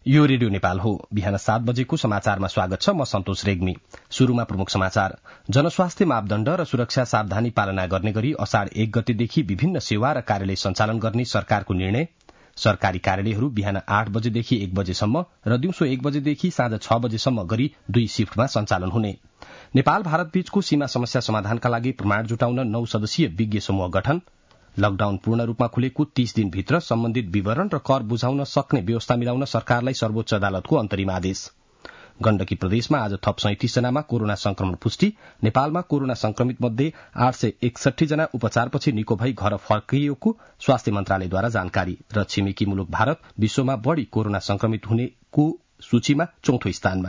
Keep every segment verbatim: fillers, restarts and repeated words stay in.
यो रेडियो नेपाल हो। बिहान सात बजेको समाचारमा स्वागत छ। म सन्तोष रेग्मी। शुरूमा प्रमुख समाचार। जनस्वास्थ्य मापदण्ड र सुरक्षा सावधानी पालना गर्ने गरी असाढ़ एक गतेदेखि विभिन्न सेवा र कार्यालय सञ्चालन गर्ने सरकारको निर्णय। सरकारी कार्यालयहरू बिहान आठ बजेदेखि एक बजेसम्म र दिउँसो एक बजेदेखि साँझ छ बजेसम्म गरी दुई शिफ्टमा सञ्चालन हुने। नेपाल भारत बीचको सीमा समस्या समाधानका लागि प्रमाण जुटाउन नौ सदस्यीय विज्ञ समूह गठन। लकडाउन पूर्ण रूपमा खुलेको तीस दिनभित्र सम्बन्धित विवरण र कर बुझाउन सक्ने व्यवस्था मिलाउन सरकारलाई सर्वोच्च अदालतको अन्तरिम आदेश। गण्डकी प्रदेशमा आज थप सैंतिस जनामा कोरोना संक्रमण पुष्टि। नेपालमा कोरोना संक्रमित मध्ये आठ सय एकसठी जना उपचारपछि निको भई घर फर्किएको स्वास्थ्य मन्त्रालयद्वारा जानकारी। र छिमेकी मुलुक भारत विश्वमा बढ़ी कोरोना संक्रमित हुनेको सूचीमा चौथो स्थानमा।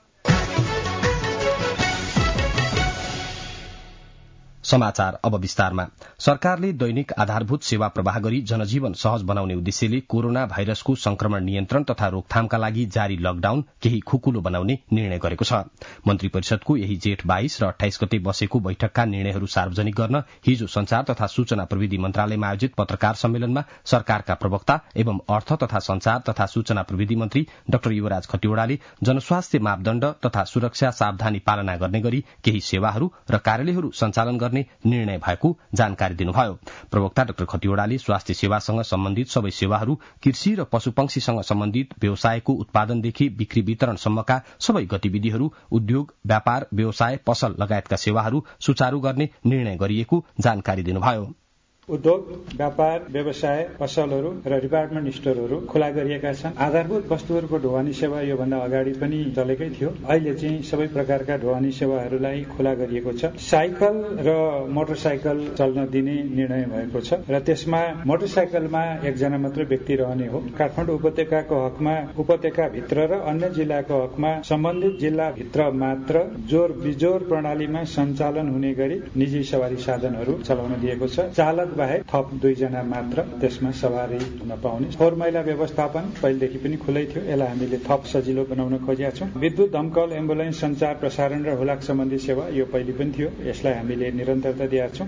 समाचार अब विस्तारमा। सरकारले दैनिक आधारभूत सेवा प्रवाह गरी जनजीवन सहज बनाउने उद्देश्यले कोरोना भाइरसको संक्रमण नियन्त्रण तथा रोकथामका लागि जारी लकडाउन केही खुकुलो बनाउने निर्णय गरेको छ। मन्त्री परिषदको यही जेठ बाइस र अठाइस गते बसेको बैठकका निर्णयहरू सार्वजनिक गर्न हिजो संचार तथा सूचना प्रविधि मन्त्रालयमा आयोजित पत्रकार सम्मेलनमा सरकारका प्रवक्ता एवं अर्थ तथा संचार तथा सूचना प्रविधि मन्त्री डाक्टर युवराज खतिवड़ाले जनस्वास्थ्य मापदण्ड तथा सुरक्षा सावधानी पालना गर्ने गरी केही सेवाहरू र कार्यालयहरू सञ्चालन गर्ने निर्णय भएको जानकारी दिनुभयो। प्रवक्ता डाक्टर खतिवड़ाले स्वास्थ्य सेवासँग सम्बन्धित सबै सेवाहरू, कृषि र पशुपक्षीसँग सम्बन्धित व्यवसायको उत्पादनदेखि बिक्री वितरणसम्मका सबै गतिविधिहरू, उद्योग, व्यापार, व्यवसाय, पसल लगायतका सेवाहरू सुचारू गर्ने निर्णय गरिएको जानकारी दिनुभयो। उद्योग, व्यापार, व्यवसाय, पसलहरू र डिपार्टमेन्ट स्टोरहरू खुला गरिएका छन्। आधारभूत वस्तुहरूको ढुवानी सेवा योभन्दा अगाडि पनि चलेकै थियो। अहिले चाहिँ सबै प्रकारका ढुवानी सेवाहरूलाई खुला गरिएको छ। साइकल र मोटरसाइकल चल्न दिने निर्णय भएको छ र त्यसमा मोटरसाइकलमा एकजना मात्र व्यक्ति रहने हो। काठमाडौँ उपत्यकाको हकमा उपत्यकाभित्र र अन्य जिल्लाको हकमा सम्बन्धित जिल्लाभित्र मात्र जोर बिजोर प्रणालीमा सञ्चालन हुने गरी निजी सवारी साधनहरू चलाउन दिएको छ। चालक बाहेक थप दुईजना मात्र त्यसमा सवारी हुन पाउने। फोहोर मैला व्यवस्थापन पहिलेदेखि पनि खुलै थियो। यसलाई हामीले थप सजिलो बनाउन खोजेका छौँ। विद्युत, दमकल, एम्बुलेन्स, संचार, प्रसारण र हुलाक सम्बन्धी सेवा यो पहिले पनि थियो। यसलाई हामीले निरन्तरता दिएका छौँ।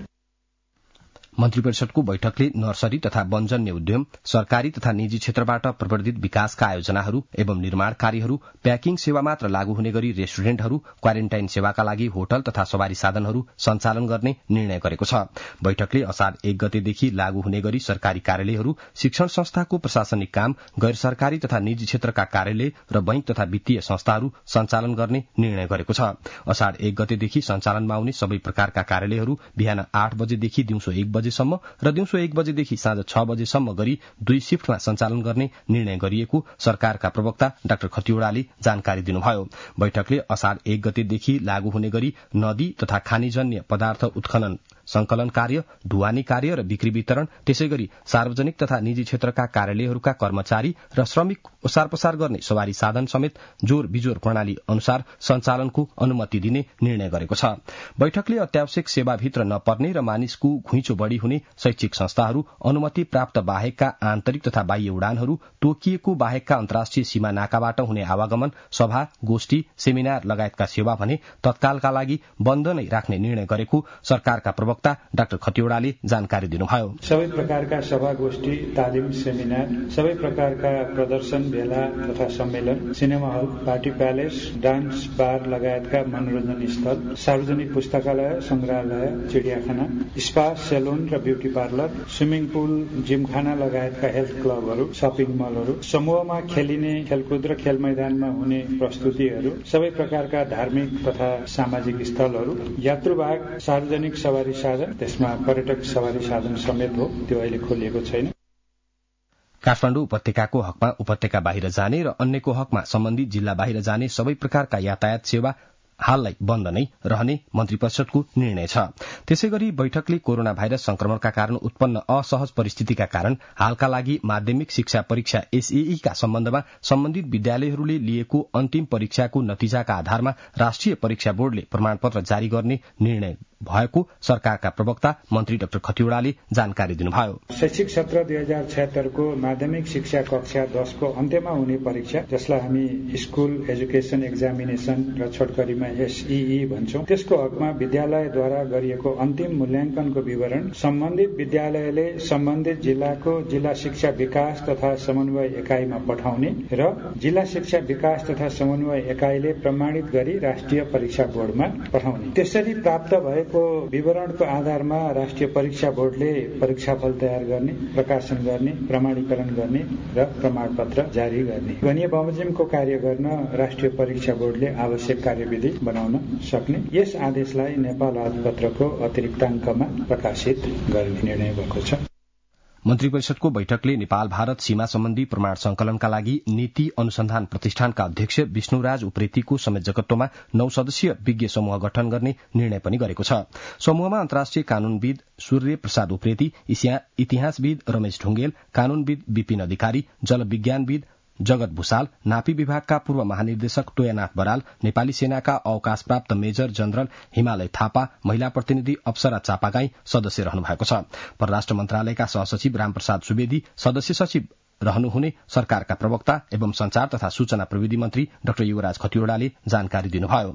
मन्त्री परिषदको बैठकले नर्सरी तथा वनजन्य उद्यम, सरकारी तथा निजी क्षेत्रबाट प्रवर्धित विकासका आयोजनाहरू एवं निर्माण कार्यहरू, प्याकिङ सेवा मात्र लागू हुने गरी रेस्टुरेन्टहरू, क्वारेन्टाइन सेवाका लागि होटल तथा सवारी साधनहरू सञ्चालन गर्ने निर्णय गरेको छ। बैठकले असाढ़ एक गतेदेखि लागू हुने गरी सरकारी कार्यालयहरू, शिक्षण संस्थाको प्रशासनिक काम, गैर सरकारी तथा निजी क्षेत्रका कार्यालय र बैंक तथा वित्तीय संस्थाहरू सञ्चालन गर्ने निर्णय गरेको छ। असाढ़ एक गतेदेखि सञ्चालनमा आउने सबै प्रकारका कार्यालयहरू बिहान आठ बजेदेखि दिउँसो एक बजे सम्म र दिउँसो एक बजेदेखि साँझ छ बजेसम्म गरी दुई शिफ्टमा सञ्चालन गर्ने निर्णय गरिएको सरकारका प्रवक्ता डाक्टर खतिवड़ाले जानकारी दिनुभयो। बैठकले असाढ़ एक गतेदेखि लागू हुने गरी नदी तथा खानीजन्य पदार्थ उत्खनन, संकलन कार्य, ढुवानी कार्य र बिक्री वितरण, त्यसै गरी सार्वजनिक तथा निजी क्षेत्रका कार्यालयहरूका कर्मचारी र श्रमिक ओसार पसार गर्ने सवारी साधन समेत जोर बिजोर प्रणाली अनुसार सञ्चालनको अनुमति दिने निर्णय गरेको छ। बैठकले अत्यावश्यक सेवाभित्र नपर्ने र मानिसको घुइँचो बढ़ी हुने शैक्षिक संस्थाहरू, अनुमति प्राप्त बाहेकका आन्तरिक तथा बाह्य उडानहरू, तोकिएको बाहेकका अन्तर्राष्ट्रिय सीमा नाकाबाट हुने आवागमन, सभा, गोष्ठी, सेमिनार लगायतका सेवा भने तत्कालका लागि बन्द नै राख्ने निर्णय गरेको सरकारका प्रवक्ता डाक्टर खतिवड़ाले जानकारी दिनुभयो। सबै प्रकारका सभा, गोष्ठी, तालिम, सेमिनार, सबै प्रकारका प्रदर्शन, भेला तथा सम्मेलन, cinema hall, party palace, dance bar लगायतका मनोरञ्जन स्थल, सार्वजनिक पुस्तकालय, संग्रहालय, चिडियाखाना, स्पा, सेलुन र beauty parlour, swimming pool, gymkhana लगायतका हेल्थ क्लबहरू, सपिङ मलहरू, समूहमा खेलिने खेलकुद र खेल मैदानमा हुने प्रस्तुतिहरू, सबै प्रकारका धार्मिक तथा सामाजिक स्थलहरू, यात्रुवाहक सार्वजनिक सवारी साधन, त्यसमा पर्यटक सवारी साधन समेत हो, त्यो अहिले खोलिएको छैन। काठमाडौँ उपत्यकाको हकमा उपत्यका बाहिर जाने र अन्यको हकमा सम्बन्धित जिल्ला बाहिर जाने सबै प्रकारका यातायात सेवा हाललाई बन्द नै रहने मन्त्री परिषदको निर्णय छ। त्यसै गरी बैठकले कोरोना भाइरस संक्रमणका कारण उत्पन्न असहज परिस्थितिका कारण हालका लागि माध्यमिक शिक्षा परीक्षा एसईई का सम्बन्धमा सम्बन्धित विद्यालयहरूले लिएको अन्तिम परीक्षाको नतिजाका आधारमा राष्ट्रिय परीक्षा बोर्डले प्रमाणपत्र जारी गर्ने निर्णय भएको सरकारका प्रवक्ता मन्त्री डाक्टर खतिवड़ाले जानकारी दिनुभयो। शैक्षिक सत्र दुई हजार छयत्तरको माध्यमिक शिक्षा कक्षा दसको अन्त्यमा हुने परीक्षा, जसलाई हामी स्कूल एजुकेशन एक्जामिनेशन र छोटकरीमा एसईई भन्छौं, त्यसको हकमा विद्यालयद्वारा गरिएको अन्तिम मूल्याङ्कनको विवरण सम्बन्धित विद्यालयले सम्बन्धित जिल्लाको जिल्ला शिक्षा विकास तथा समन्वय एकाइमा पठाउने र जिल्ला शिक्षा विकास तथा समन्वय एकाइले प्रमाणित गरी राष्ट्रिय परीक्षा बोर्डमा पठाउने। त्यसरी प्राप्त भएको विवरणको आधारमा राष्ट्रिय परीक्षा बोर्डले परीक्षाफल तयार गर्ने, प्रकाशन गर्ने, प्रमाणीकरण गर्ने र प्रमाणपत्र जारी गर्ने। गणीय बमोजिमको कार्य गर्न राष्ट्रिय परीक्षा बोर्डले आवश्यक कार्यविधि बनाउन सक्ने यस आदेशलाई नेपाल आदपत्रको अतिरिक्ताङ्कमा प्रकाशित गर्ने निर्णय भएको छ। मन्त्री परिषदको बैठकले नेपाल भारत सीमा सम्बन्धी प्रमाण संकलनका लागि नीति अनुसन्धान प्रतिष्ठानका अध्यक्ष विष्णुराज उप्रेतीको संयोजकत्वमा नौ सदस्यीय विज्ञ समूह गठन गर्ने निर्णय पनि गरेको छ। समूहमा अन्तर्राष्ट्रिय कानूनविद सूर्य प्रसाद उप्रेती, इतिहासविद रमेश ढुंगेल, कानूनविद विपिन अधिकारी, जलविज्ञानविद जगत भूषाल, नापी विभागका पूर्व महानिर्देशक टोयानाथ बराल, नेपाली सेनाका अवकाश प्राप्त मेजर जनरल हिमालय थापा, महिला प्रतिनिधि अप्सरा चापागाई सदस्य रहनु भएको छ। परराष्ट्र मन्त्रालयका सहसचिव रामप्रसाद सुवेदी सदस्य सचिव रहनुहुने सरकारका प्रवक्ता एवं संचार तथा सूचना प्रविधि मन्त्री डाक्टर युवराज खतिवड़ाले जानकारी दिनुभयो।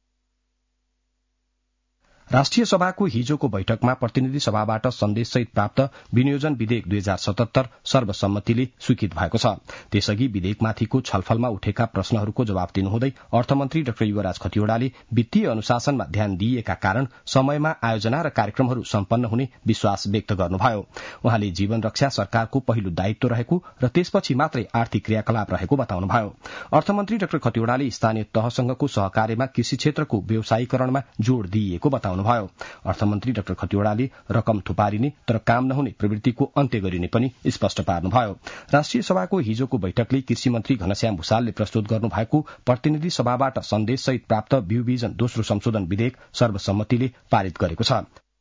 राष्ट्रिय सभाको हिजोको बैठकमा प्रतिनिधि सभाबाट सन्देशसहित प्राप्त विनियोजन विधेयक दुई हजार सतहत्तर सर्वसम्मतिले स्वीकृत भएको छ। त्यसअघि विधेयकमाथिको छलफलमा उठेका प्रश्नहरूको जवाब दिनुहुँदै अर्थमन्त्री डाक्टर युवराज खतिवड़ाले वित्तीय अनुशासनमा ध्यान दिइएका कारण समयमा आयोजना र कार्यक्रमहरू सम्पन्न हुने विश्वास व्यक्त गर्नुभयो। उहाँले जीवन रक्षा सरकारको पहिलो दायित्व रहेको र त्यसपछि मात्रै आर्थिक क्रियाकलाप रहेको बताउनुभयो। अर्थमन्त्री डाक्टर खतिवड़ाले स्थानीय तहसँगको सहकार्यमा कृषि क्षेत्रको व्यवसायीकरणमा जोड़ दिइएको बताउनु भयो। अर्थमन्त्री डाक्टर खतिवड़ाले रकम थुपारिने तर काम नहुने प्रवृत्तिको अन्त्य गरिने पनि स्पष्ट पार्नुभयो। राष्ट्रिय सभाको हिजोको बैठकले कृषि मन्त्री घनश्याम भूषालले प्रस्तुत गर्नुभएको प्रतिनिधि सभाबाट सन्देशसहित प्राप्त बिउ बिजन दोस्रो संशोधन विधेयक सर्वसम्मतिले पारित गरेको छ।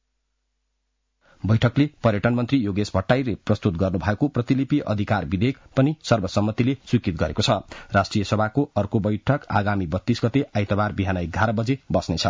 बैठकले पर्यटन मन्त्री योगेश भट्टराईले प्रस्तुत गर्नुभएको प्रतिलिपि अधिकार विधेयक पनि सर्वसम्मतिले स्वीकृत गरेको छ। राष्ट्रिय सभाको अर्को बैठक आगामी बत्तीस गते आइतबार बिहान एघार बजे बस्नेछ।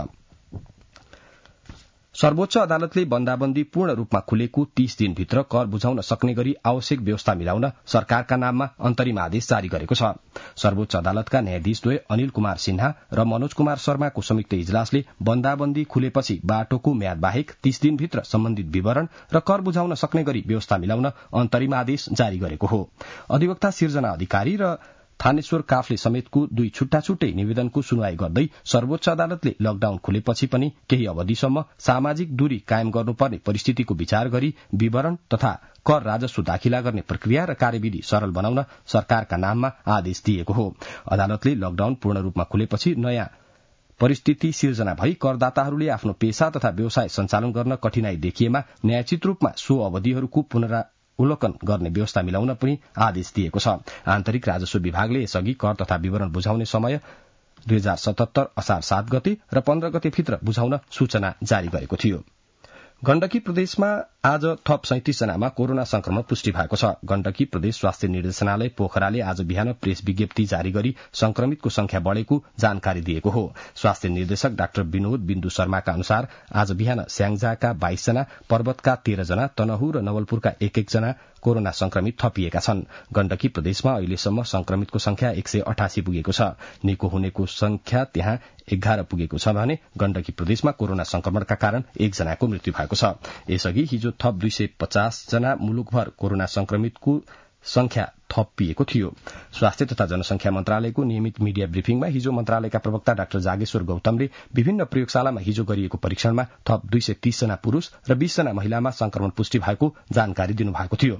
सर्वोच्च अदालतले बन्दाबन्दी पूर्ण रूपमा खुलेको तीस दिनभित्र कर बुझाउन सक्ने गरी आवश्यक व्यवस्था मिलाउन सरकारका नाममा अन्तरिम आदेश जारी गरेको छ। सर्वोच्च अदालतका न्यायाधीशद्वय अनिल कुमार सिन्हा र मनोज कुमार शर्माको संयुक्त इजलासले बन्दाबन्दी खुलेपछि बाटोको म्याद बाहेक तीस दिनभित्र सम्बन्धित विवरण र कर बुझाउन सक्ने गरी व्यवस्था मिलाउन अन्तरिम आदेश जारी गरेको हो। अधिवक्ता सिर्जना अधिकारी र थानेश्वर काफले समेतको दुई छुट्टा छुट्टै निवेदनको सुनवाई गर्दै सर्वोच्च अदालतले लकडाउन खुलेपछि पनि केही अवधिसम्म सामाजिक दूरी कायम गर्नुपर्ने परिस्थितिको विचार गरी विवरण तथा कर राजस्व दाखिला गर्ने प्रक्रिया र कार्यविधि सरल बनाउन सरकारका नाममा आदेश दिएको हो। अदालतले लकडाउन पूर्ण रूपमा खुलेपछि नयाँ परिस्थिति सिर्जना भई करदाताहरूले आफ्नो पेशा तथा व्यवसाय सञ्चालन गर्न कठिनाई देखिएमा न्यायोचित रूपमा सो अवधिहरूको पुनरा उल्लंघन गर्ने व्यवस्था मिलाउन पनि आदेश दिएको छ। आन्तरिक राजस्व विभागले यसअघि कर तथा विवरण बुझाउने समय दुई हजार सतहत्तर असार सात गते र पन्ध्र गते भित्र बुझाउन सूचना जारी गरेको थियो। गण्डकी प्रदेशमा आज थप सैंतिस जनामा कोरोना संक्रमण पुष्टि भएको छ। गण्डकी प्रदेश स्वास्थ्य निर्देशनालय पोखराले आज बिहान प्रेस विज्ञप्ति जारी गरी संक्रमितको संख्या बढ़ेको जानकारी दिएको हो। स्वास्थ्य निर्देशक डाक्टर विनोद बिन्दु शर्माका अनुसार आज बिहान स्याङ्जाका बाइस जना, पर्वतका तेह्र जना, तनहु र नवलपुरका एक एक जना कोरोना संक्रमित थपिएका छन्। गण्डकी प्रदेशमा अहिलेसम्म संक्रमितको संख्या एक सय अठासी पुगेको छ। निको हुनेको संख्या त्यहाँ एघार पुगेको छ भने गण्डकी प्रदेशमा कोरोना संक्रमणका कारण एकजनाको मृत्यु भएको छ। यसअघि हिजो थप दुई सय पचास जना मुलुकभर कोरोना संक्रमितको संख्या थपिएको थियो। स्वास्थ्य तथा जनसंख्या मन्त्रालयको नियमित मिडिया ब्रिफिङमा हिजो मन्त्रालयका प्रवक्ता डाक्टर जागेश्वर गौतमले विभिन्न प्रयोगशालामा हिजो गरिएको परीक्षणमा थप दुई सय तीस जना पुरूष र बीस जना महिलामा संक्रमण पुष्टि भएको जानकारी दिनुभएको थियो।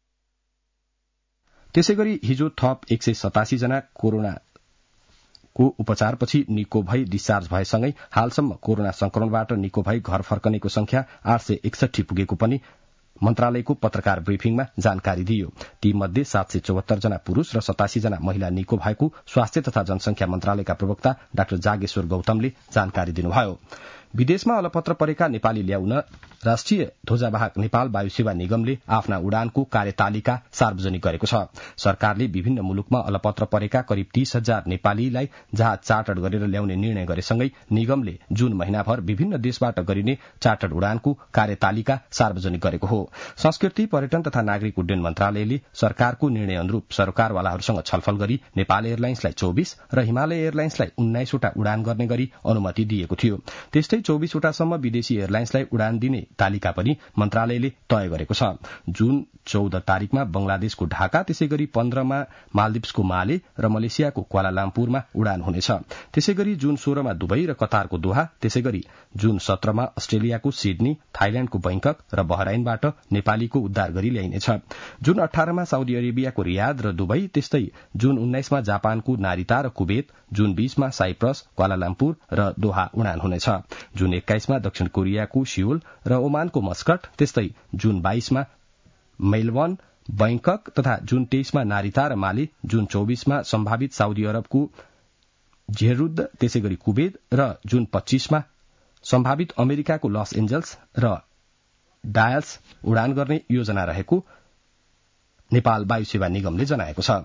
त्यसैगरी हिजो थप एक सय सतासी जना कोरोना को उपचारपछि निको भई डिस्चार्ज भएसँगै हालसम्म कोरोना संक्रमणबाट निको भई घर फर्कनेको संख्या आठ सय एकसठी पुगेको पनि मन्त्रालयको पत्रकार ब्रिफिङमा जानकारी दिइयो। ती मध्ये सात सय चौहत्तर जना पुरूष र सतासी जना महिला निको भएको स्वास्थ्य तथा जनसंख्या मन्त्रालयका प्रवक्ता डाक्टर जागेश्वर गौतमले जानकारी दिनुभयो। विदेशमा अलपत्र परेका नेपाली ल्याउन राष्ट्रिय ध्वजावाहक नेपाल वायु सेवा निगमले आफ्ना उडानको कार्यतालिका सार्वजनिक गरेको छ। सरकारले विभिन्न मुलुकमा अलपत्र परेका करिब तीस हजार नेपालीलाई जहाज चार्टर गरेर ल्याउने निर्णय गरेसँगै निगमले जून महिनाभर विभिन्न देशबाट गरिने चार्टर उडानको कार्यतालिका सार्वजनिक गरेको हो। संस्कृति, पर्यटन तथा नागरिक उड्डयन मन्त्रालयले सरकारको निर्णय अनुरूप सरकारवालाहरूसँग छलफल गरी नेपाल एयरलाइन्सलाई चौबिस र हिमालय एयरलाइन्सलाई उन्नाइसवटा उडान गर्ने गरी अनुमति दिएको थियो। त्यस्तै चौबिसवटासम्म विदेशी एयरलाइन्सलाई उडान दिने तालिका पनि मन्त्रालयले तय गरेको छ। जून चौध तारिकमा बंगलादेशको ढाका, त्यसै गरी पन्ध्रमा मालदिप्सको माले र मलेसियाको क्वालालाम्पुरमा उडान हुनेछ। त्यसै गरी जून सोह्रमा दुबई र कतारको दोहा, त्यसै गरी जून सत्रमा अस्ट्रेलियाको सिडनी, थाइल्याण्डको बैंकक र बहराइनबाट नेपालीको उद्धार गरी ल्याइनेछ। जून अठारमा साउदी अरेबियाको रियाद र दुबई, त्यस्तै जून उन्नाइसमा जापानको नारिता र कुवेत, जून बीसमा साइप्रस, क्वालालाम्पुर र दोहा उडान हुनेछ। जून एक्काइसमा दक्षिण कोरियाको सियोल र ओमानको मस्कट, त्यस्तै जून बाइसमा मेलबर्न, बैंकक तथा जून तेइसमा नारिता र माले, जून चौबिसमा सम्भावित साउदी अरबको जेरुद, त्यसै गरी कुवेत र जून पच्चीसमा सम्भावित अमेरिकाको लस एन्जल्स र डायल्स उडान गर्ने योजना रहेको नेपाल वायु सेवा निगमले जनाएको छ।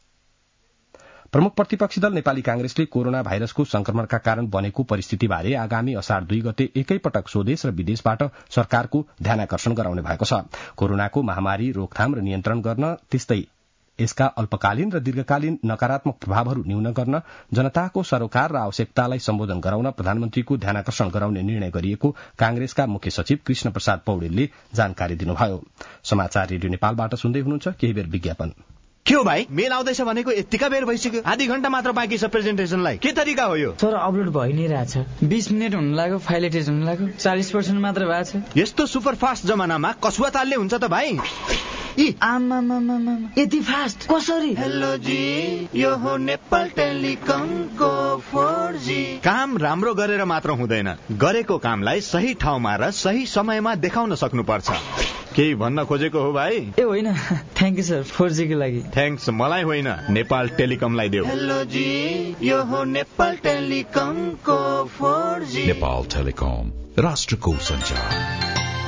प्रमुख प्रतिपक्षी दल नेपाली कांग्रेसले कोरोना भाइरसको संक्रमणका कारण बनेको परिस्थितिबारे आगामी असार दुई गते एकैपटक स्वदेश र विदेशबाट सरकारको ध्यानाकर्षण गराउने भएको छ। कोरोनाको महामारी रोकथाम र नियन्त्रण गर्न, त्यस्तै यसका अल्पकालीन र दीर्घकालीन नकारात्मक प्रभावहरू न्यून गर्न, जनताको सरोकार र आवश्यकतालाई सम्बोधन गराउन प्रधानमन्त्रीको ध्यानाकर्षण गराउने निर्णय गरिएको कांग्रेसका मुख्य सचिव कृष्ण प्रसाद पौडेलले जानकारी दिनुभयो। समाचार रेडियो नेपालबाट सुन्दै हुनुहुन्छ। केही बेर विज्ञापन। के हो भाइ, मेल आउँदैछ भनेको यतिका बेर भइसक्यो, आधी घण्टा मात्र बाँकी छ प्रेजेन्टेसनलाई। के तरिका हो यो? सर, अपलोड भइ नै रहेछ। बीस मिनट हुन लाग्यो, फाइल एटेच हुन लाग्यो, चालीस पर्सेन्ट मात्र भएको छ। यस्तो सुपर फास्ट जमानामा कसुवा तालले हुन्छ त भाइ? आमामामामा, यति फास्ट कसरी? हेलो जी, यो हो नेपाल टेलिकमको फोर जी। काम राम्रो गरेर मात्र हुँदैन, गरेको कामलाई सही ठाउँमा र सही समयमा देखाउन सक्नुपर्छ। केही भन्न खोजेको हो भाइ? ए होइन, thank you sir, four G को लागि। थ्याङ्क्स मलाई होइन, नेपाल टेलिकमलाई देऊ। हेलो जी, यो हो नेपाल टेलिकमको फोर जी। नेपाल टेलिकम, राष्ट्रको सञ्चार।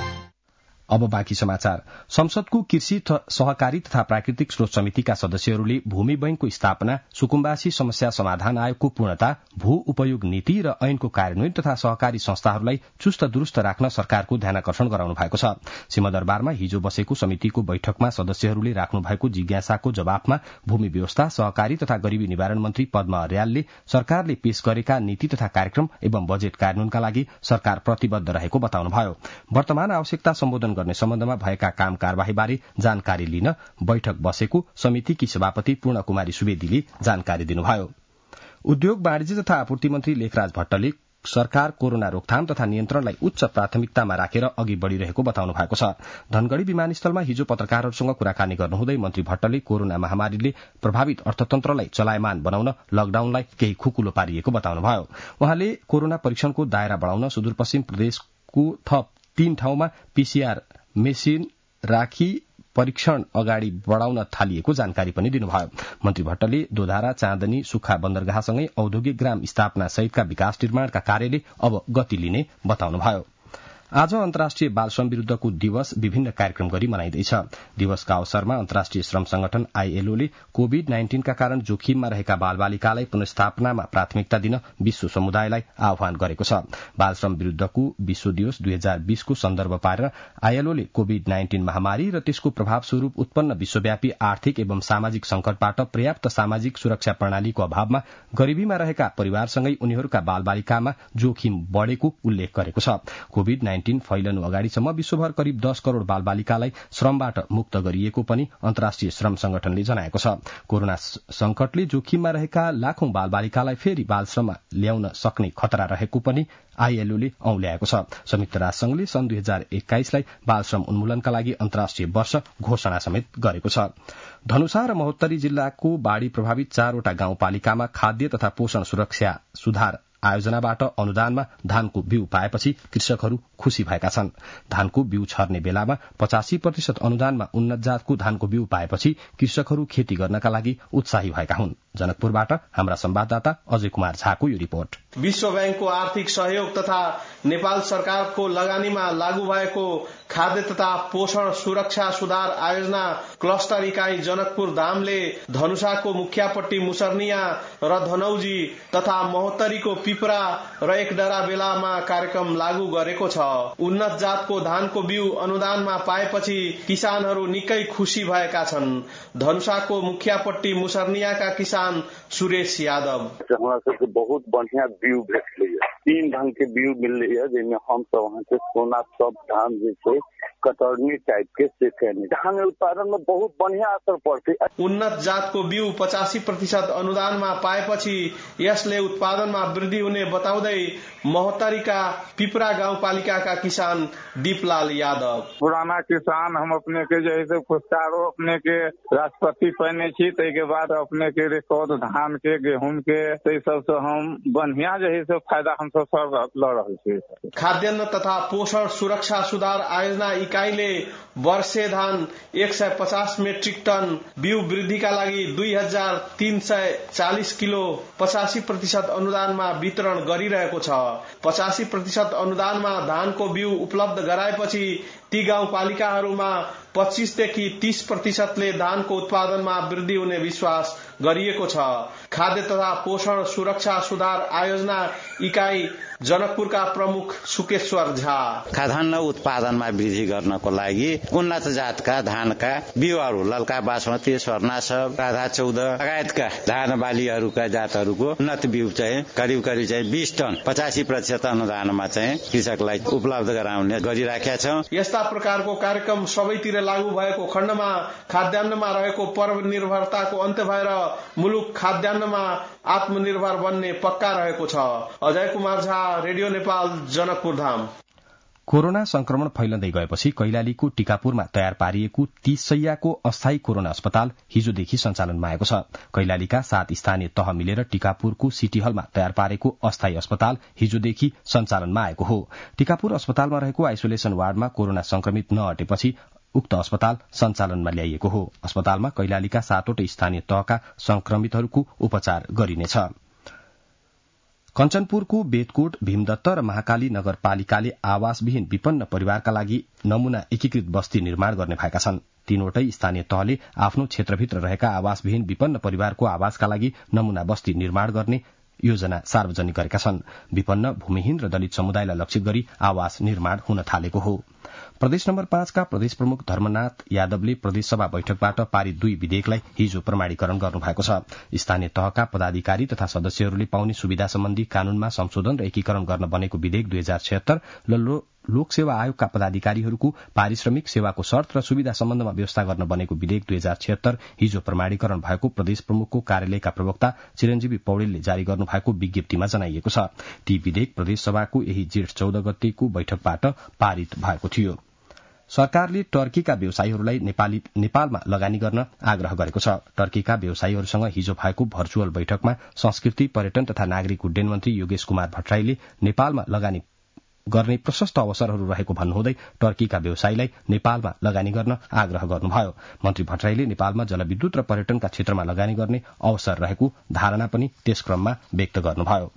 अब बाँकी समाचार। संसदको कृषि सहकारी तथा प्राकृतिक स्रोत समितिका सदस्यहरूले भूमि बैंकको स्थापना, सुकुम्बासी समस्या समाधान आयोगको पूर्णता, भू उपयोग नीति र ऐनको कार्यान्वयन तथा सहकारी संस्थाहरूलाई चुस्त दुरूस्त राख्न सरकारको ध्यानाकर्षण गराउनु भएको छ। सिंहदरबारमा हिजो बसेको समितिको बैठकमा सदस्यहरूले राख्नु भएको जिज्ञासाको जवाफमा भूमि व्यवस्था, सहकारी तथा गरीबी निवारण मन्त्री पद्मा अर्यालले सरकारले पेश गरेका नीति तथा कार्यक्रम एवं बजेट कार्यान्वयनका लागि सरकार प्रतिबद्ध रहेको बताउनुभयो। वर्तमान आवश्यकता सम्बोधन गर्ने सम्बन्धमा भएका काम कार्यवाहीबारे जानकारी लिन बैठक बसेको समितिकी सभापति पूर्ण कुमारी सुवेदीले जानकारी दिनुभयो। उद्योग, वाणिज्य तथा आपूर्ति मन्त्री लेखराज भट्टले सरकार कोरोना रोकथाम तथा नियन्त्रणलाई उच्च प्राथमिकतामा राखेर अघि बढ़िरहेको बताउनु भएको छ। धनगढ़ी विमानस्थलमा हिजो पत्रकारहरूसँग कुराकानी गर्नुहुँदै मन्त्री भट्टले कोरोना महामारीले प्रभावित अर्थतन्त्रलाई चलायमान बनाउन लकडाउनलाई केही खुकुलो पारिएको बताउनुभयो। उहाँले कोरोना परीक्षणको दायरा बढ़ाउन सुदूरपश्चिम प्रदेशको थप तीन ठाउँमा पीसीआर मेसिन राखी परीक्षण अगाडि बढ़ाउन थालिएको जानकारी पनि दिनुभयो। मन्त्री भट्टले दोधारा, चाँदनी, सुक्खा बन्दरगाहसँगै औद्योगिक ग्राम स्थापना सहितका विकास निर्माणका कार्यले अब गति लिने बताउनुभयो। आज अन्तर्राष्ट्रिय बाल श्रम विरूद्धको दिवस विभिन्न कार्यक्रम गरी मनाइँदैछ। दिवसका अवसरमा अन्तर्राष्ट्रिय श्रम संगठन आईएलओले कोविड नाइन्टीनका कारण जोखिममा रहेका बालबालिकालाई पुनर्स्थापनामा प्राथमिकता दिन विश्व समुदायलाई आह्वान गरेको छ। बाल श्रम विरूद्धको विश्व दिवस दुई हजार बीसको सन्दर्भ पारेर आईएलओले कोविड नाइन्टीन महामारी र त्यसको प्रभाव स्वरूप उत्पन्न विश्वव्यापी आर्थिक एवं सामाजिक संकटबाट पर्याप्त सामाजिक सुरक्षा प्रणालीको अभावमा गरीबीमा रहेका परिवारसँगै उनीहरूका बालबालिकामा जोखिम बढ़ेको उल्लेख गरेको छ। कोविड नाइन्टीन फैलनु अगाडिसम्म विश्वभर करिब दस करोड़ बालबालिकालाई श्रमबाट मुक्त गरिएको पनि अन्तर्राष्ट्रिय श्रम संगठनले जनाएको छ। कोरोना संकटले जोखिममा रहेका लाखौं बालबालिकालाई फेरि बाल श्रममा ल्याउन सक्ने खतरा रहेको पनि आईएलओले औल्याएको छ। संयुक्त राष्ट्रसंघले सन् दुई हजार एक्काइसलाई बाल श्रम उन्मूलनका लागि अन्तर्राष्ट्रिय वर्ष घोषणा समेत गरेको छ। धनुषा र महोत्तरी जिल्लाको बाढ़ी प्रभावित चारवटा गाउँपालिकामा खाद्य तथा पोषण सुरक्षा सुधार आयोजनाबाट अनुदानमा धानको बिउ पाएपछि कृषकहरू खुशी भएका छन्। धानको बिउ छर्ने बेलामा पचासी प्रतिशत अनुदानमा उन्नत जातको धानको बिउ पाएपछि कृषकहरू खेती गर्नका लागि उत्साही भएका हुन्। जनकपुरबाट हाम्रा संवाददाता अजय कुमार झाको यो रिपोर्ट। विश्व बैंकको आर्थिक सहयोग तथा नेपाल सरकारको लगानीमा लागू भएको खाद्य तथा पोषण सुरक्षा सुधार आयोजना क्लस्टर इकाई जनकपुर धामले धनुषाको मुखियापट्टी मुसर्निया र धनौजी तथा महोत्तरीको पिपरा र एकडरा बेलामा कार्यक्रम लागू गरेको छ। उन्नत जातको धानको बिउ अनुदानमा पाएपछि किसानहरू निकै खुशी भएका छन्। धनुषाको मुखियापट्टी मुसर्नियाका किसान सुरेश यादव हमरा सबके बहुत बढ़िया बिउ भेटलै है। तीन ढंग के बिउ मिललै है, जेमे हम सब वहाँ के सोना सब धान जे छै कतरनी टाइप के से धान उत्पादन में बहुत बढ़िया असर पड़ते। उन्नत जातको बिउ पचासी प्रतिशत अनुदानमा पाएपछि यसले उत्पादनमा वृद्धि हुने बताउँदै महोत्तरीका पिपरा गाउँपालिकाका किसान दीपलाल यादव पुराना किसान हम अपने के जैसे पुरस्कारों अपने के राष्ट्रपति पहने छी, तै के बाद अपने के रिकॉर्ड धान के गेहूं के तै सब से हम बढ़िया जैसे फायदा हम सब सब ल रहल छी। खाद्यान्न तथा पोषण सुरक्षा सुधार आयोजना इकाईले वर्षे धान एक सय पचास मेट्रिक टन बिउ वृद्धिका लागि दुई हजार तीन सय चालिस किलो पचासी प्रतिशत अनुदानमा वितरण गरिरहेको छ। पचासी प्रतिशत अनुदानमा धानको बिउ उपलब्ध गराएपछि ती गाउँपालिकाहरूमा पच्चीसदेखि तीस प्रतिशतले धानको उत्पादनमा वृद्धि हुने विश्वास गरिएको छ। खाद्य तथा पोषण सुरक्षा सुधार आयोजना इकाई जनकपुरका प्रमुख सुकेश्वर झा खाद्यान्न उत्पादनमा वृद्धि गर्नको लागि उन्नत जातका धानका बिउहरू लल्का बासमती स्वर्णा सब राधा चौध लगायतका धान बालीहरूका जातहरूको उन्नत बिउ चाहिँ करिब करिब चाहिँ बीस टन पचासी प्रतिशत अनुदानमा चाहिँ कृषकलाई उपलब्ध गराउने गरिराखेका छौं। यस्ता प्रकारको कार्यक्रम सबैतिर लागू भएको खण्डमा खाद्यान्नमा रहेको पर्व निर्भरताको अन्त्य भएर मुलुक खाद्यान्नमा आत्मनिर्भर बन्ने पक्का रहेको छ। अजय कुमार झा, रेडियो नेपाल, जनकपुर धाम। कोरोना संक्रमण फैलँदै गएपछि कैलालीको टीकापुरमा तयार पारिएको तीस शैय्याको अस्थायी कोरोना अस्पताल हिजोदेखि सञ्चालनमा आएको छ। कैलालीका सात स्थानीय तह मिलेर टीकापुरको सिटी हलमा तयार पारेको अस्थायी अस्पताल हिजोदेखि सञ्चालनमा आएको हो। टीकापुर अस्पतालमा रहेको आइसोलेसन वार्डमा कोरोना संक्रमित नहटेपछि उक्त अस्पताल सञ्चालनमा ल्याइएको हो। अस्पतालमा कैलालीका सातवटै स्थानीय तहका संक्रमितहरूको उपचार गरिनेछ। कञ्चनपुरको बेतकोट, भीमदत्त र महाकाली नगरपालिकाले आवासविहीन विपन्न परिवारका लागि नमूना एकीकृत बस्ती निर्माण गर्ने भएका छन्। तीनवटै स्थानीय तहले आफ्नो क्षेत्रभित्र रहेका आवासविहीन विपन्न परिवारको आवासका लागि नमूना बस्ती निर्माण गर्ने योजना सार्वजनिक गरेका छन्। विपन्न, भूमिहीन र दलित समुदायलाई लक्षित गरी आवास निर्माण हुन थालेको हो। प्रदेश नम्बर पाँचका प्रदेश प्रमुख धर्मनाथ यादवले प्रदेशसभा बैठकबाट पारित दुई विधेयकलाई हिजो प्रमाणीकरण गर्नुभएको छ। स्थानीय तहका पदाधिकारी तथा सदस्यहरूले पाउने सुविधा सम्बन्धी कानूनमा संशोधन र एकीकरण गर्न बनेको विधेयक दुई हजार छयत्तर र लोकसेवा आयोगका पदाधिकारीहरूको पारिश्रमिक, सेवाको शर्त र सुविधा सम्बन्धमा व्यवस्था गर्न बनेको विधेयक दुई हजार छयत्तर हिजो प्रमाणीकरण भएको प्रदेश प्रमुखको कार्यालयका प्रवक्ता चिरञ्जीवी पौडेलले जारी गर्नुभएको विज्ञप्तिमा जनाइएको छ। ती विधेयक प्रदेशसभाको यही जेठ चौध गतेको बैठकबाट पारित भएको थियो। सरकारले टर्कीका व्यवसायीहरूलाई नेपाली नेपालमा लगानी गर्न आग्रह गरेको छ। टर्कीका व्यवसायीहरूसँग हिजो भएको भर्चुअल बैठकमा संस्कृति, पर्यटन तथा नागरिक उड्डयन मन्त्री योगेश कुमार भट्टराईले नेपालमा लगानी गर्ने प्रशस्त अवसरहरू रहेको भन्नुहुँदै टर्कीका व्यवसायीलाई नेपालमा लगानी गर्न आग्रह गर्नुभयो। मन्त्री भट्टराईले नेपालमा जलविद्युत र पर्यटनका क्षेत्रमा लगानी गर्ने अवसर रहेको धारणा पनि त्यस क्रममा व्यक्त गर्नुभयो।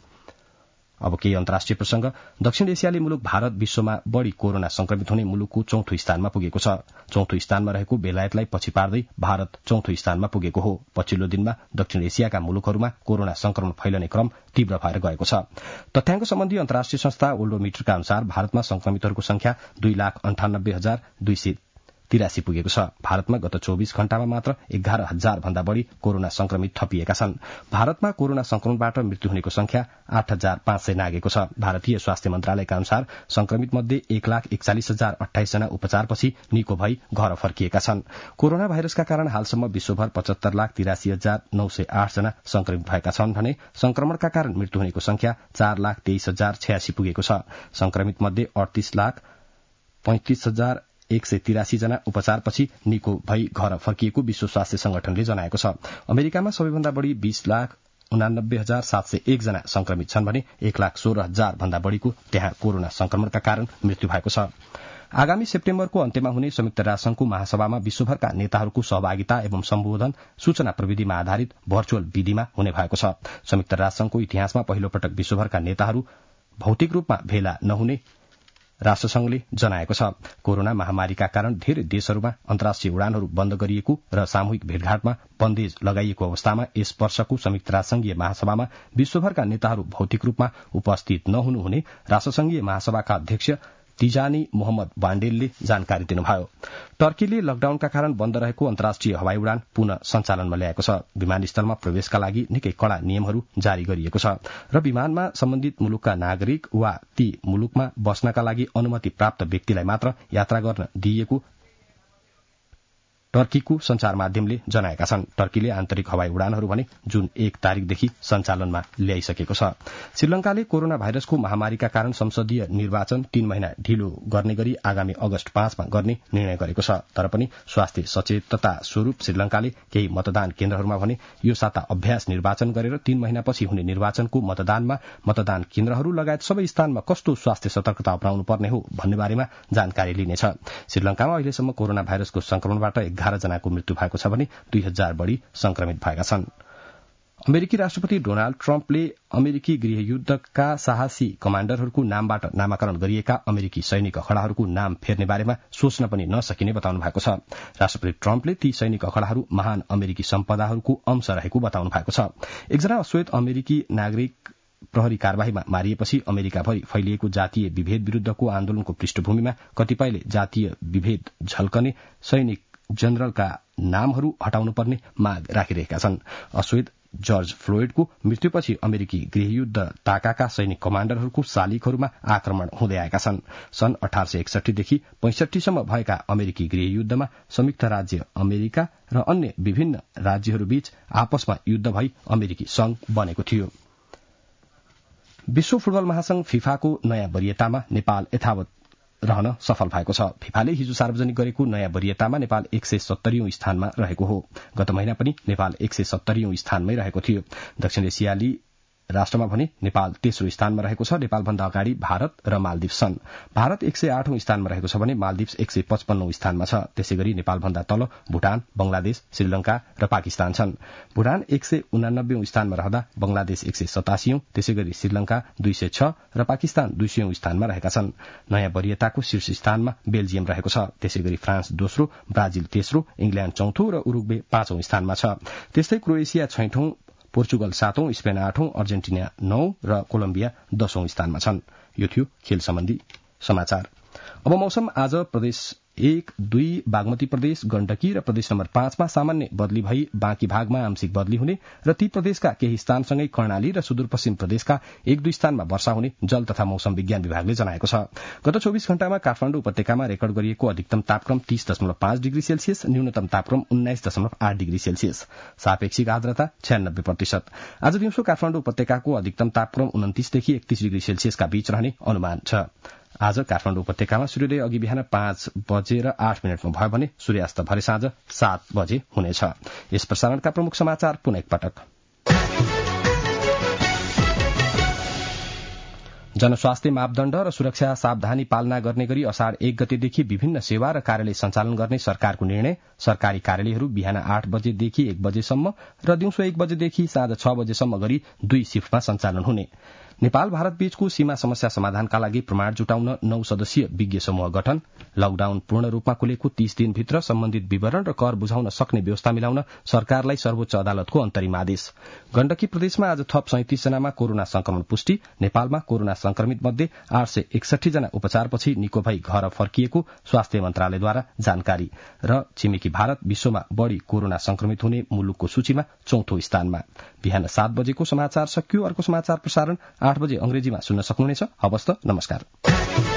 अब केही अन्तर्राष्ट्रिय प्रसंग। दक्षिण एसियाली मुलुक भारत विश्वमा बढ़ी कोरोना संक्रमित हुने मुलुकको चौथो स्थानमा पुगेको छ। चौथो स्थानमा रहेको बेलायतलाई पछि पार्दै भारत चौथो स्थानमा पुगेको हो। पछिल्लो दिनमा दक्षिण एसियाका मुलुकहरूमा कोरोना संक्रमण फैलने क्रम तीव्र भएर गएको छ। तथ्याङ्क सम्बन्धी अन्तर्राष्ट्रिय संस्था वर्ल्डोमिटरका अनुसार भारतमा संक्रमितहरूको संख्या दुई लाख अन्ठानब्बे हजार दुई सय तिरासी पुगेको छ। भारतमा गत चौबीस घण्टामा मात्र एघार हजार भन्दा बढ़ी कोरोना संक्रमित थपिएका छन्। भारतमा कोरोना संक्रमणबाट मृत्यु हुनेको संख्या आठ हजार पाँच सय नागेको छ। भारतीय स्वास्थ्य मन्त्रालयका अनुसार संक्रमित मध्ये एक लाख एकचालिस हजार अठाइस जना उपचारपछि निको भई घर फर्किएका छन्। कोरोना भाइरसका कारण हालसम्म विश्वभर पचहत्तर लाख तिरासी हजार नौ सय आठ जना संक्रमित भएका छन् भने संक्रमणका कारण मृत्यु हुनेको संख्या चार लाख तेइस हजार छयासी पुगेको छ। संक्रमित मध्ये अडतीस लाख पैंतिस हजार एक सय तिरासी जना उपचारपछि निको भई घर फर्किएको विश्व स्वास्थ्य संगठनले जनाएको छ। अमेरिकामा सबैभन्दा बढ़ी बीस लाख उनानब्बे हजार सात सय एक जना संक्रमित छन् भने एक लाख सोह्र हजार भन्दा बढ़ीको त्यहाँ कोरोना संक्रमणका कारण मृत्यु भएको छ। आगामी सेप्टेम्बरको अन्त्यमा हुने संयुक्त राष्ट्रसंघको महासभामा विश्वभरका नेताहरूको सहभागिता एवं सम्बोधन सूचना प्रविधिमा आधारित भर्चुअल विधिमा हुने भएको छ। संयुक्त राष्ट्रसंघको इतिहासमा पहिलो पटक विश्वभरका नेताहरू भौतिक रूपमा भेला नहुने राष्ट्रसंघले जनाएको छ। कोरोना महामारीका कारण धेरै देशहरूमा अन्तर्राष्ट्रिय उडानहरू बन्द गरिएको र सामूहिक भेटघाटमा बन्देज लगाइएको अवस्थामा यस वर्षको संयुक्त राष्ट्रसंघीय महासभामा विश्वभरका नेताहरू भौतिक रूपमा उपस्थित नहुनुहुने राष्ट्रसंघीय महासभाका अध्यक्ष तिजानी मोहम्मद बाण्डेलले जानकारी दिनुभयो। टर्कीले लकडाउनका कारण बन्द रहेको अन्तर्राष्ट्रिय हवाई उडान पुनः सञ्चालनमा ल्याएको छ। विमानस्थलमा प्रवेशका लागि निकै कड़ा नियमहरू जारी गरिएको छ र विमानमा सम्बन्धित मुलुकका नागरिक वा ती मुलुकमा बस्नका लागि अनुमति प्राप्त व्यक्तिलाई मात्र यात्रा गर्न दिइएको टर्कीको संचार माध्यमले जनाएका छन्। टर्कीले आन्तरिक हवाई उडानहरू भने जुन एक तारिकदेखि सञ्चालनमा ल्याइसकेको छ। श्रीलंकाले कोरोना भाइरसको महामारीका कारण संसदीय निर्वाचन तीन महिना ढिलो गर्ने गरी आगामी अगस्त पाँचमा गर्ने निर्णय गरेको छ। तर पनि स्वास्थ्य सचेतता स्वरूप श्रीलंकाले केही मतदान केन्द्रहरूमा भने यो साता अभ्यास निर्वाचन गरेर तीन महिनापछि हुने निर्वाचनको मतदानमा मतदान केन्द्रहरू लगायत सबै स्थानमा कस्तो स्वास्थ्य सतर्कता अपनाउनु पर्ने हो भन्ने बारेमा जानकारी लिनेछ। श्रीलंकामा अहिलेसम्म कोरोना भाइरसको संक्रमणबाट एघार जनाको मृत्यु भएको छ भने दुई हजार बढ़ी संक्रमित भएका छन्। अमेरिकी राष्ट्रपति डोनाल्ड ट्रम्पले अमेरिकी गृहयुद्धका साहसी कमाण्डरहरूको नामबाट नामाकरण गरिएका अमेरिकी सैनिक अखड़ाहरूको नाम फेर्ने बारेमा सोच्न पनि नसकिने बताउनु भएको छ। राष्ट्रपति ट्रम्पले ती सैनिक अखड़ाहरू महान अमेरिकी सम्पदाहरूको अंश रहेको बताउनु भएको छ। एकजना अश्वेत अमेरिकी नागरिक प्रहरी कार्यवाहीमा मारिएपछि अमेरिकाभरि फैलिएको जातीय विभेद विरूद्धको आन्दोलनको पृष्ठभूमिमा कतिपयले जातीय विभेद झल्कने सैनिक जनरलका नामहरू हटाउनुपर्ने माग राखिरहेका छन्। अश्वेत जर्ज फ्लोइडको मृत्युपछि अमेरिकी गृहयुद्ध ताकाका सैनिक कमाण्डरहरूको शालिगहरूमा आक्रमण हुँदै आएका छन्। सन् अठार सय एकसठीदेखि पैंसठीसम्म भएका अमेरिकी गृहयुद्धमा संयुक्त राज्य अमेरिका र अन्य विभिन्न राज्यहरूबीच आपसमा युद्ध भई अमेरिकी संघ बनेको थियो। विश्व फुटबल महासंघ फिफाको नयाँ वरियतामा नेपाल यथावत रहन सफल भएको छ। फिफाले हिजो सार्वजनिक गरेको नयाँ वरियतामा नेपाल एक सय सत्तरीऔं स्थानमा रहेको हो। गत महिना पनि नेपाल एक सय सत्तरीऔं स्थानमै रहेको थियो। दक्षिण एसियाली राष्ट्रमा भने नेपाल तेस्रो स्थानमा रहेको छ। नेपालभन्दा अगाडि भारत र मालदिप्स छन्। भारत एक सय आठौं स्थानमा रहेको छ भने मालदिप्स एक सय पचपन्नौं स्थानमा छ। त्यसै गरी नेपालभन्दा तल भूटान, बंगलादेश, श्रीलंका र पाकिस्तान छन्। भूटान एक सय उनानब्बेऔं स्थानमा रहँदा बंगलादेश एक सय सतासीऔं, त्यसै गरी श्रीलंका दुई सय छ र पाकिस्तान दुई सयौं स्थानमा रहेका छन्। नयाँ वरियताको शीर्ष स्थानमा बेल्जियम रहेको छ। त्यसै गरी फ्रान्स दोस्रो, ब्राजिल तेस्रो, इंग्ल्याण्ड चौथो र उरुग्वे पाँचौं स्थानमा छ। त्यस्तै क्रोएसिया छैठौं, पोर्चुगल सातौं, स्पेन आठौं, अर्जेन्टिना नौ र कोलम्बिया दशौं स्थानमा छन्। यो थियो खेल सम्बन्धी समाचार। अब मौसम। आज प्रदेश एक, दुई, बागमती प्रदेश, गण्डकी र प्रदेश नम्बर पाँचमा सामान्य बदली भई बाँकी भागमा आंशिक बदली हुने र ती प्रदेशका केही स्थानसँगै कर्णाली र सुदूरपश्चिम प्रदेशका एक दुई स्थानमा वर्षा हुने जल तथा मौसम विज्ञान विभागले जनाएको छ। गत चौबीस घण्टामा काठमाडौँ उपत्यकामा रेकर्ड गरिएको अधिकतम तापक्रम तीस दशमलव पाँच डिग्री सेल्सियस, न्यूनतम तापक्रम उन्नाइस दशमलव आठ डिग्री सेल्सियस, सापेक्षिक आर्द्रता छ्यानब्बे प्रतिशत। आज दिउँसो काठमाडौँ उपत्यकाको अधिकतम तापक्रम उन्तिसदेखि एकतीस डिग्री सेल्सियसका बीच रहने अनुमान छ। आज काठमाडौँ उपत्यकामा सूर्योदय अघि बिहान पाँच बजेर आठ मिनटमा भयो भने सूर्यास्त भरे साँझ सात बजे हुनेछ। यस प्रसारणका प्रमुख समाचार पुनः एकपटक। जनस्वास्थ्य मापदण्ड र सुरक्षा सावधानी पालना गर्ने गरी असाढ़ एक गतेदेखि विभिन्न सेवा र कार्यालय सञ्चालन गर्ने सरकारको निर्णय। सरकारी कार्यालयहरू बिहान आठ बजेदेखि एक बजेसम्म र दिउँसो एक बजेदेखि साँझ छ बजेसम्म गरी दुई शिफ्टमा सञ्चालन हुने। नेपाल भारत बीचको सीमा समस्या समाधानका लागि प्रमाण जुटाउन नौ सदस्यीय विज्ञ समूह गठन। लकडाउन पूर्ण रूपमा खुलेको तीस दिनभित्र सम्बन्धित विवरण र कर बुझाउन सक्ने व्यवस्था मिलाउन सरकारलाई सर्वोच्च अदालतको अन्तरिम आदेश। गण्डकी प्रदेशमा आज थप सैंतिस जनामा कोरोना संक्रमण पुष्टि। नेपालमा कोरोना संक्रमित मध्ये आठ सय एकसठी जना उपचारपछि निको भई घर फर्किएको स्वास्थ्य मन्त्रालयद्वारा जानकारी। र छिमेकी भारत विश्वमा बढ़ी कोरोना संक्रमित हुने मुलुकको सूचीमा चौथो स्थानमा। बिहान सात बजेको समाचार सकियो। अर्को समाचार प्रसारण आठ बजे अंग्रेजीमा सुन्न सक्नुहुनेछ। हवस् त, नमस्कार।